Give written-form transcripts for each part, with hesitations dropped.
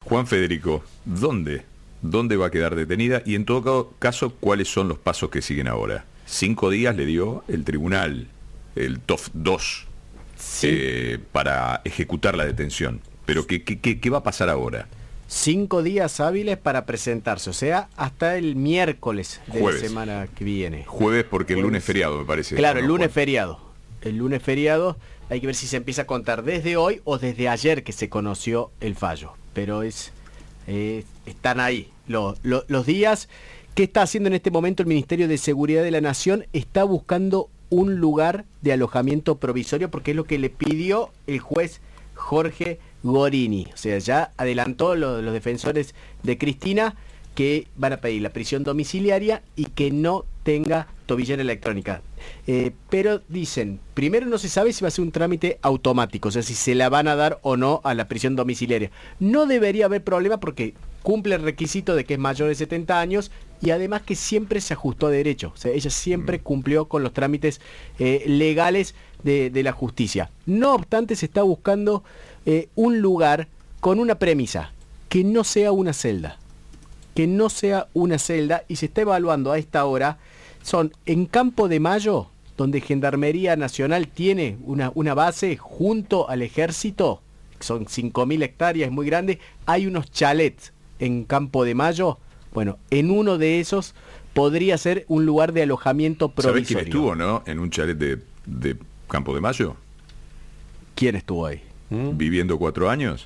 Juan Federico, ¿dónde va a quedar detenida? Y en todo caso, ¿cuáles son los pasos que siguen ahora? 5 días le dio el tribunal, el TOF 2, para ejecutar la detención. Pero ¿qué va a pasar ahora? 5 días hábiles para presentarse, o sea, hasta el miércoles de Jueves. la semana que viene. Jueves, porque el lunes feriado, me parece. Claro, ¿no, el lunes Juan? feriado. El lunes feriado, hay que ver si se empieza a contar desde hoy o desde ayer que se conoció el fallo. Pero están ahí los días. ¿Qué está haciendo en este momento el Ministerio de Seguridad de la Nación? Está buscando un lugar de alojamiento provisorio porque es lo que le pidió el juez Jorge Gorini. O sea, ya adelantó los defensores de Cristina que van a pedir la prisión domiciliaria y que no tenga tobillera electrónica. Pero dicen, primero no se sabe si va a ser un trámite automático, o sea, si se la van a dar o no a la prisión domiciliaria. No debería haber problema porque cumple el requisito de que es mayor de 70 años y además que siempre se ajustó a derecho. O sea, ella siempre cumplió con los trámites legales de la justicia. No obstante, se está buscando un lugar con una premisa, que no sea una celda. Que no sea una celda, y se está evaluando a esta hora, son en Campo de Mayo, donde Gendarmería Nacional tiene una base junto al ejército, son 5.000 hectáreas, es muy grande, hay unos chalets en Campo de Mayo. Bueno, en uno de esos podría ser un lugar de alojamiento provisorio. ¿Sabés quién estuvo, no? En un chalet de Campo de Mayo. ¿Quién estuvo ahí? Viviendo 4 años.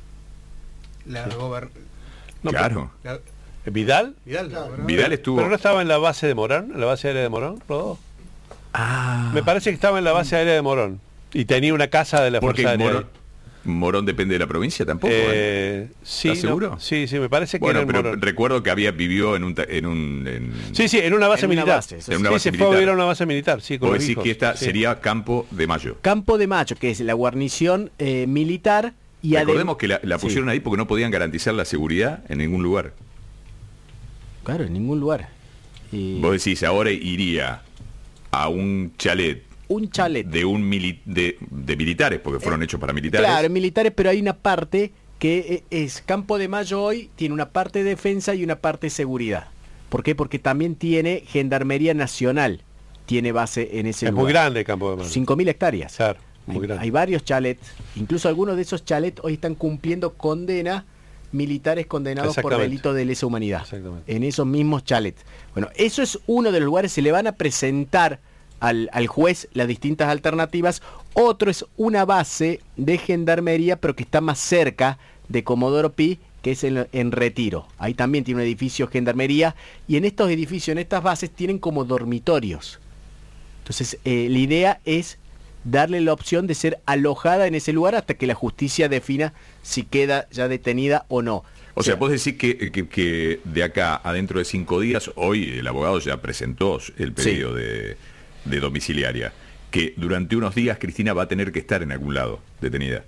No, Claro. ¿Vidal? Vidal estuvo. ¿Pero no estaba en la base de Morón? ¿En la base aérea de Morón, Rodó? Ah. Me parece que estaba en la base aérea de Morón. Y tenía una casa de la Porque Fuerza Aérea. Morón depende de la provincia tampoco. Sí, ¿Estás seguro? No, sí, me parece que Bueno, era en pero Morón. recuerdo que vivió en Sí, en una base En una militar. base, eso En sí. una base Se fue a militar. vivir a una base militar, sí, con Vos los decís hijos. que esta Sí. sería Campo de Mayo. Campo de Mayo, que es la guarnición militar. Y Recordemos que la pusieron ahí porque no podían garantizar la seguridad en ningún lugar. Claro, en ningún lugar. Vos decís, ahora iría a un chalet Un chalet. de de militares, porque fueron hechos para militares. Claro, en militares, pero hay una parte que es Campo de Mayo hoy, tiene una parte de defensa y una parte de seguridad. ¿Por qué? Porque también tiene Gendarmería Nacional, tiene base en ese Es lugar. muy grande el Campo de Mayo. 5.000 hectáreas. Claro, muy grande. Hay varios chalets, incluso algunos de esos chalets hoy están cumpliendo condena, militares condenados por Exactamente. delito de lesa humanidad. Exactamente. En esos mismos chalets. Bueno, eso es uno de los lugares, se le van a presentar al juez las distintas alternativas. Otro es una base de gendarmería, pero que está más cerca de Comodoro Pi, que es en Retiro. Ahí también tiene un edificio gendarmería, y en estos edificios, en estas bases, tienen como dormitorios. Entonces, la idea es darle la opción de ser alojada en ese lugar hasta que la justicia defina si queda ya detenida o no. O sea, vos decís que de acá a dentro de 5 días, hoy el abogado ya presentó el pedido de domiciliaria, que durante unos días Cristina va a tener que estar en algún lado detenida.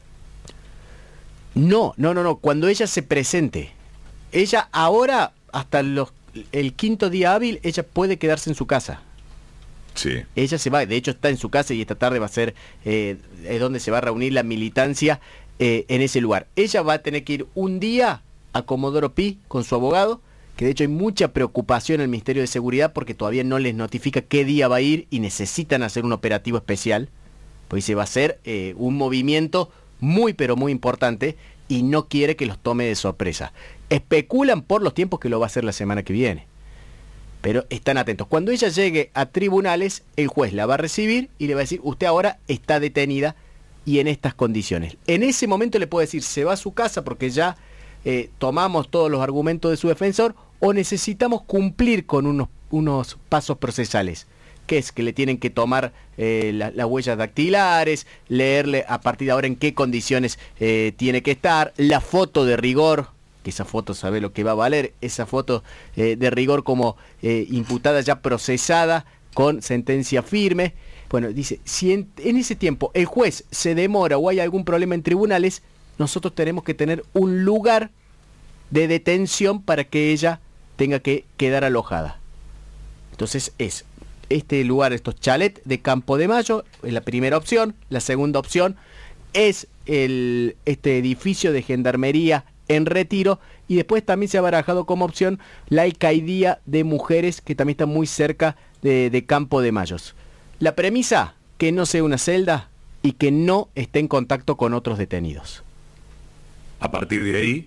No. Cuando ella se presente, ella ahora, hasta el 5.º día hábil, ella puede quedarse en su casa. Sí. Ella se va, de hecho está en su casa y esta tarde va a ser es donde se va a reunir la militancia en ese lugar. Ella va a tener que ir un día a Comodoro Pi con su abogado, que de hecho hay mucha preocupación en el Ministerio de Seguridad porque todavía no les notifica qué día va a ir y necesitan hacer un operativo especial, pues se va a hacer un movimiento muy pero muy importante y no quiere que los tome de sorpresa. Especulan por los tiempos que lo va a hacer la semana que viene, pero están atentos. Cuando ella llegue a tribunales, el juez la va a recibir y le va a decir, usted ahora está detenida y en estas condiciones. En ese momento le puede decir, se va a su casa porque ya tomamos todos los argumentos de su defensor, o necesitamos cumplir con unos pasos procesales, que es que le tienen que tomar las huellas dactilares, leerle a partir de ahora en qué condiciones tiene que estar, la foto de rigor, que esa foto sabe lo que va a valer, esa foto de rigor como imputada ya procesada con sentencia firme. Bueno, dice, si en ese tiempo el juez se demora o hay algún problema en tribunales, nosotros tenemos que tener un lugar de detención para que ella tenga que quedar alojada. Entonces es este lugar, estos chalets de Campo de Mayo, es la primera opción. La segunda opción es este edificio de gendarmería en Retiro, y después también se ha barajado como opción la alcaidía de mujeres, que también está muy cerca de Campo de Mayos. La premisa, que no sea una celda y que no esté en contacto con otros detenidos. A partir de ahí,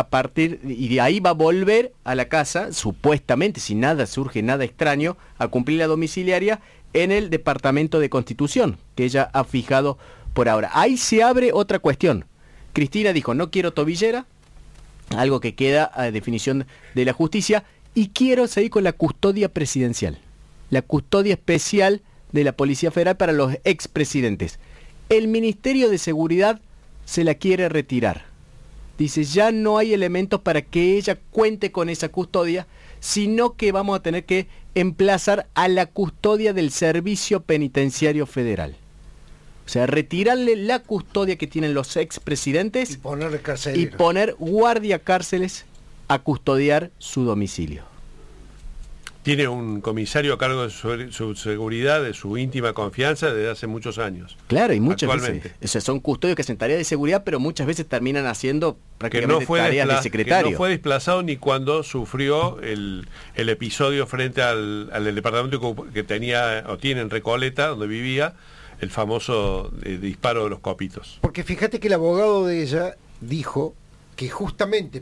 Y de ahí va a volver a la casa, supuestamente, si nada surge, nada extraño, a cumplir la domiciliaria en el Departamento de Constitución, que ella ha fijado por ahora. Ahí se abre otra cuestión. Cristina dijo, no quiero tobillera, algo que queda a definición de la justicia, y quiero seguir con la custodia presidencial, la custodia especial de la Policía Federal para los expresidentes. El Ministerio de Seguridad se la quiere retirar. Dice, ya no hay elementos para que ella cuente con esa custodia, sino que vamos a tener que emplazar a la custodia del Servicio Penitenciario Federal. O sea, retirarle la custodia que tienen los expresidentes y poner guardia cárceles a custodiar su domicilio. Tiene un comisario a cargo de su seguridad, de su íntima confianza desde hace muchos años. Claro, y muchas veces, o sea, son custodios que hacen tareas de seguridad, pero muchas veces terminan haciendo prácticamente tareas de secretario. Que no fue desplazado ni cuando sufrió el episodio frente al departamento que tenía o tiene en Recoleta, donde vivía, el famoso disparo de los copitos. Porque fíjate que el abogado de ella dijo que justamente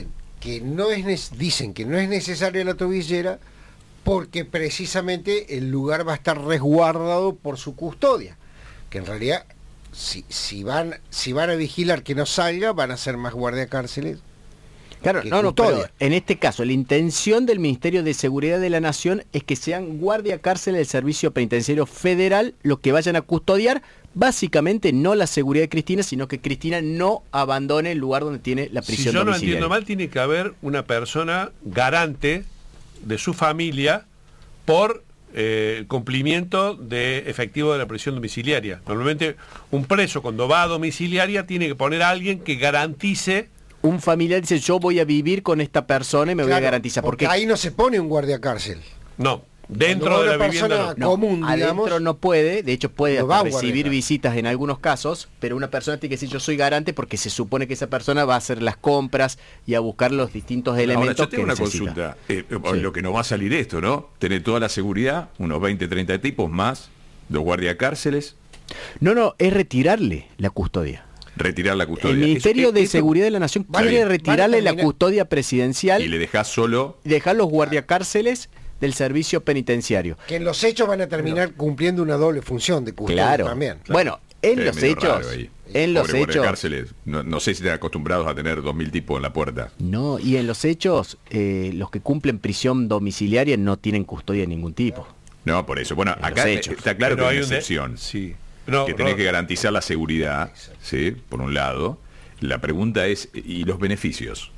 dicen que no es necesaria la tobillera, porque precisamente el lugar va a estar resguardado por su custodia, que en realidad si van a vigilar que no salga, van a ser más guardiacárceles. Claro, pero en este caso la intención del Ministerio de Seguridad de la Nación es que sean guardiacárceles del Servicio Penitenciario Federal los que vayan a custodiar, básicamente no la seguridad de Cristina, sino que Cristina no abandone el lugar donde tiene la prisión domiciliaria. Si yo no entiendo mal, tiene que haber una persona garante de su familia por el cumplimiento de efectivo de la prisión domiciliaria. Normalmente un preso cuando va a domiciliaria tiene que poner a alguien que garantice. Un familiar dice, yo voy a vivir con esta persona y me voy a garantizar. Porque ahí no se pone un guardiacárcel. No. Dentro de la vivienda común, digamos, adentro no puede, de hecho puede hasta recibir visitas en algunos casos, pero una persona tiene que decir yo soy garante porque se supone que esa persona va a hacer las compras y a buscar los distintos elementos. Ahora, yo tengo una necesita. Consulta, lo que nos va a salir esto, ¿no? Tener toda la seguridad, unos 20, 30 tipos más, los guardiacárceles. No, es retirarle la custodia. Retirar la custodia. El Ministerio de Seguridad de la Nación quiere retirarle la custodia presidencial. Y le dejás solo. Dejar los guardiacárceles del servicio penitenciario. Que en los hechos van a terminar cumpliendo una doble función de custodia también. Claro. Bueno, en los hechos... En los hechos... Cárceles, no sé si están acostumbrados a tener 2000 tipos en la puerta. No, y en los hechos, los que cumplen prisión domiciliaria no tienen custodia de ningún tipo. No, por eso. Bueno, acá está claro que hay una excepción. Sí. Que tenés que garantizar la seguridad, ¿sí? Por un lado. La pregunta es, ¿y los beneficios?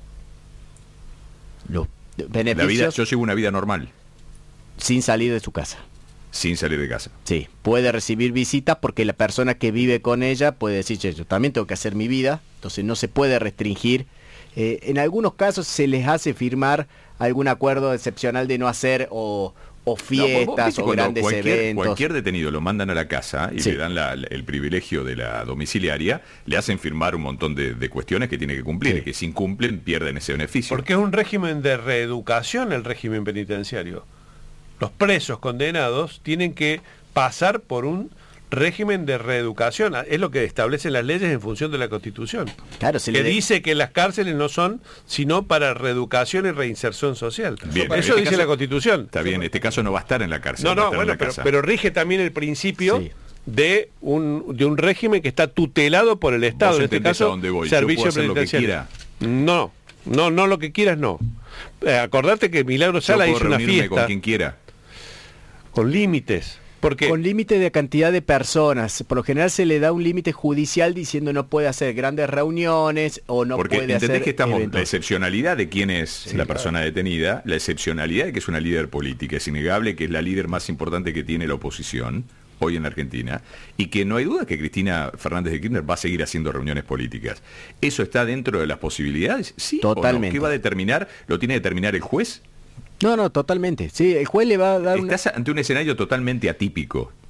Los beneficios... La vida, yo llevo una vida normal. Sin salir de su casa. Sin salir de casa. Sí, puede recibir visitas porque la persona que vive con ella puede decir, yo también tengo que hacer mi vida, entonces no se puede restringir. En algunos casos se les hace firmar algún acuerdo excepcional de no hacer o fiestas o grandes eventos. Cualquier detenido lo mandan a la casa y le dan el privilegio de la domiciliaria, le hacen firmar un montón de cuestiones que tiene que cumplir, y que si incumplen pierden ese beneficio. Porque es un régimen de reeducación el régimen penitenciario. Los presos condenados tienen que pasar por un régimen de reeducación. Es lo que establecen las leyes en función de la Constitución. Claro, dice que las cárceles no son sino para reeducación y reinserción social. Bien, eso dice la Constitución. Está bien, en este caso no va a estar en la cárcel. Bueno, pero rige también el principio de un régimen que está tutelado por el Estado. En este caso, dónde voy. Servicio penitenciario. No lo que quieras, no. Acordate que Milagro Sala hizo una fiesta. Con quien quiera. Con límites. Porque con límite de cantidad de personas. Por lo general se le da un límite judicial diciendo no puede hacer grandes reuniones o no puede hacer eventos. Porque entendés que estamos la excepcionalidad de quién es la persona detenida, la excepcionalidad de que es una líder política, es innegable que es la líder más importante que tiene la oposición hoy en la Argentina, y que no hay duda que Cristina Fernández de Kirchner va a seguir haciendo reuniones políticas. ¿Eso está dentro de las posibilidades? Sí. Totalmente. ¿O no? ¿Qué va a determinar? ¿Lo tiene que determinar el juez? No, totalmente. Sí, el juez le va a dar Estás ante un escenario totalmente atípico.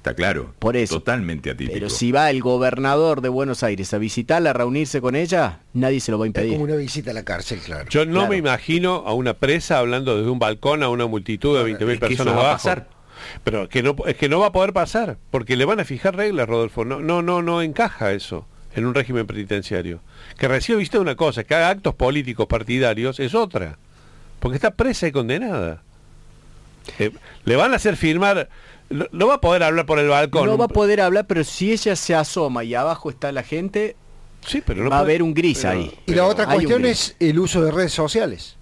Está claro. Por eso. Totalmente atípico. Pero si va el gobernador de Buenos Aires a visitarla, a reunirse con ella, nadie se lo va a Es impedir. como una visita a la cárcel, claro. Yo no Claro. me imagino a una presa hablando desde un balcón a una multitud de 20.000 es que personas eso va a abajo. pasar. Pero es que no va a poder pasar, porque le van a fijar reglas, Rodolfo. No encaja eso en un régimen penitenciario. Que reciba visita una cosa, que haga actos políticos partidarios es otra. Porque está presa y condenada. Le van a hacer firmar, no va a poder hablar por el balcón. No va a poder hablar, pero si ella se asoma y abajo está la gente, Sí, pero no va a puede- haber un gris pero- ahí. Y la otra hay un cuestión gris. es el uso de redes sociales.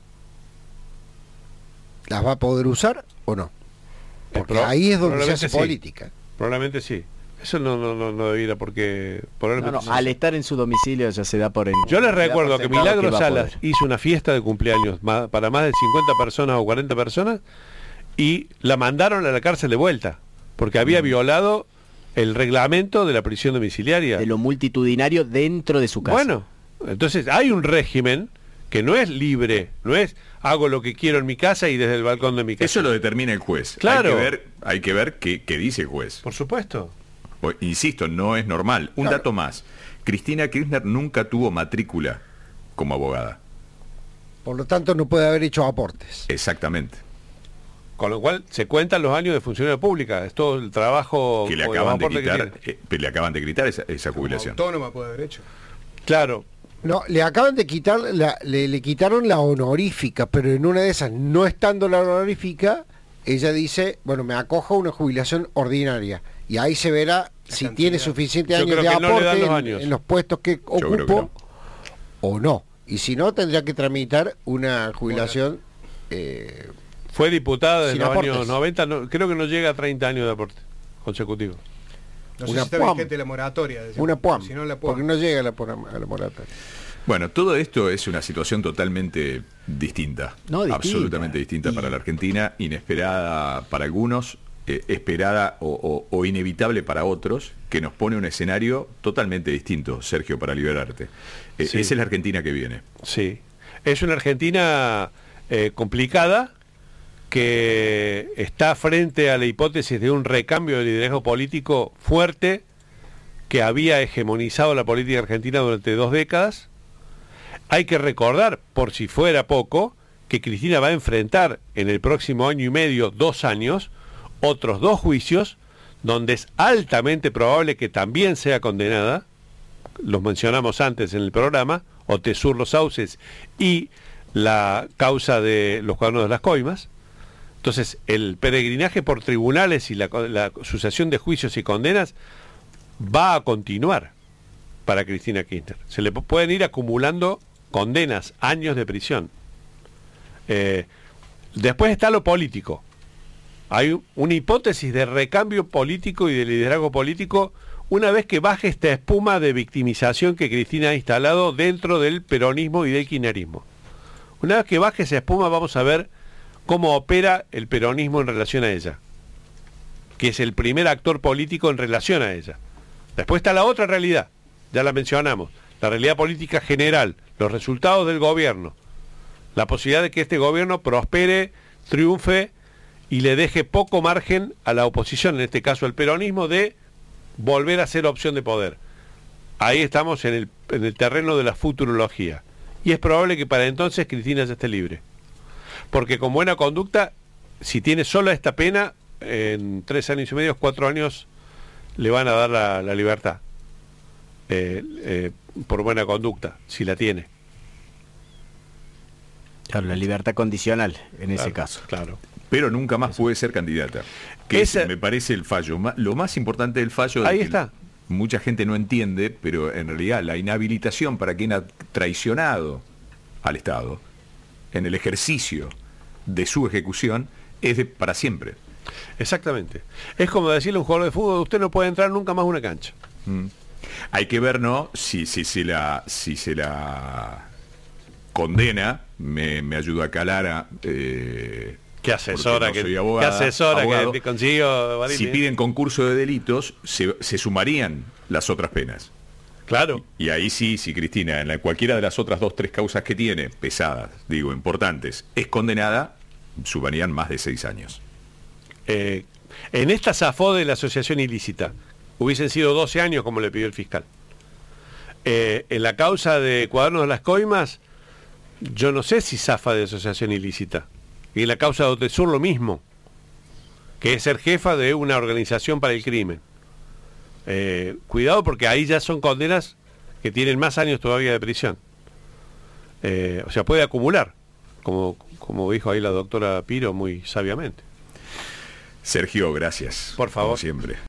¿Las va a poder usar o no? Porque ahí es donde se hace probablemente sí. política. Probablemente sí. Eso no debiera porque... No, probablemente sí. al estar en su domicilio ya se da por en. Yo les se da recuerdo por que sentado Milagro va a Salas poder. hizo una fiesta de cumpleaños para más de 50 personas o 40 personas y la mandaron a la cárcel de vuelta porque había violado el reglamento de la prisión domiciliaria. De lo multitudinario dentro de su casa. Bueno, entonces hay un régimen que no es libre, no es hago lo que quiero en mi casa y desde el balcón de mi casa. Eso lo determina el juez. Claro. Hay que ver qué dice el juez. Por supuesto. Insisto, no es normal. Un Claro. dato más. Cristina Kirchner nunca tuvo matrícula como abogada. Por lo tanto, no puede haber hecho aportes. Exactamente. Con lo cual se cuentan los años de funcionario pública, es todo el trabajo Que le o el acaban de aporte que quitar, tiene. le acaban de quitar esa jubilación. Autónoma puede haber hecho. Claro, No, le acaban de quitar, le quitaron la honorífica, pero en una de esas, no estando la honorífica, ella dice, bueno, me acojo a una jubilación ordinaria. Y ahí se verá si cantidad. tiene suficiente Yo años creo de que no le dan aporte los en, años. en los puestos que creo que ocupó no. o no. Y si no, tendría que tramitar una jubilación... fue diputada de Sin los aportes. años 90, creo que no llega a 30 años de aporte consecutivo. No sé Una si está PUAM. vigente la moratoria. decía. una PUAM, Si no, la porque PUAM. no llega a la moratoria. Bueno, todo esto es una situación totalmente distinta. No, distinta. Absolutamente distinta para la Argentina, inesperada para algunos, esperada o inevitable para otros, que nos pone un escenario totalmente distinto, Sergio, para liberarte. Sí. Esa es la Argentina que viene. Sí, es una Argentina complicada que está frente a la hipótesis de un recambio de liderazgo político fuerte que había hegemonizado la política argentina durante 2 décadas. Hay que recordar, por si fuera poco, que Cristina va a enfrentar en el próximo año y medio, 2 años, otros 2 juicios, donde es altamente probable que también sea condenada, los mencionamos antes en el programa, Otesur Los Sauces y la causa de los cuadernos de las coimas. Entonces, el peregrinaje por tribunales y la sucesión de juicios y condenas va a continuar para Cristina Kirchner. Se le pueden ir acumulando condenas, años de prisión. Después está lo político. Hay una hipótesis de recambio político y de liderazgo político una vez que baje esta espuma de victimización que Cristina ha instalado dentro del peronismo y del kirchnerismo. Una vez que baje esa espuma vamos a ver cómo opera el peronismo en relación a ella, que es el primer actor político en relación a ella. Después está la otra realidad, ya la mencionamos, la realidad política general, los resultados del gobierno, la posibilidad de que este gobierno prospere, triunfe y le deje poco margen a la oposición, en este caso el peronismo, de volver a ser opción de poder. Ahí estamos en el terreno de la futurología. Y es probable que para entonces Cristina ya esté libre. Porque con buena conducta, si tiene sola esta pena, en 3 años y medio, 4 años, le van a dar la libertad. Por buena conducta, si la tiene. Claro, la libertad condicional en ese Claro, caso. Claro. Pero nunca más puede ser candidata. Que Esa- me parece el fallo. Lo más importante del fallo Ahí que está. mucha gente no entiende, pero en realidad la inhabilitación para quien ha traicionado al Estado en el ejercicio de su ejecución es para siempre. Exactamente. Es como decirle a un jugador de fútbol, usted no puede entrar nunca más a una cancha. Hay que ver, ¿no? Si se la condena, me ayuda a calar ¿Qué asesora porque no soy abogada, abogado. que consiguió Barili? Si piden concurso de delitos, se sumarían las otras penas. Claro. Y ahí sí, si Cristina, en cualquiera de las otras 2, 3 causas que tiene, pesadas, digo, importantes, es condenada, sumarían más de 6 años. En esta zafó de la asociación ilícita. Hubiesen sido 12 años como le pidió el fiscal. En la causa de Cuadernos de las Coimas, yo no sé si zafa de asociación ilícita. Y en la causa de Otesur lo mismo, que es ser jefa de una organización para el crimen. Cuidado porque ahí ya son condenas que tienen más años todavía de prisión. O sea, puede acumular, como dijo ahí la doctora Piro muy sabiamente. Sergio, gracias. Por favor. Como siempre.